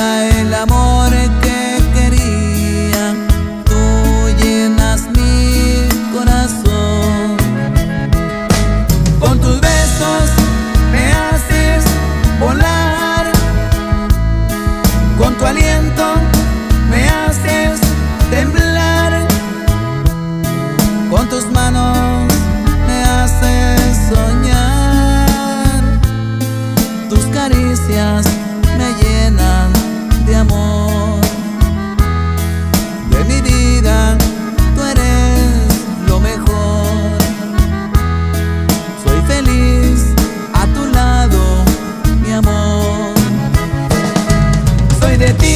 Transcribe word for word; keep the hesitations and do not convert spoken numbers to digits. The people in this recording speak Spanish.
era el amor que quería. Tú llenas mi corazón. Con tus besos me haces volar. Con tu aliento me haces temblar. Con tus manos me haces soñar. Tus caricias me llenan de amor. De mi vida tú eres lo mejor. Soy feliz a tu lado, mi amor. Soy de ti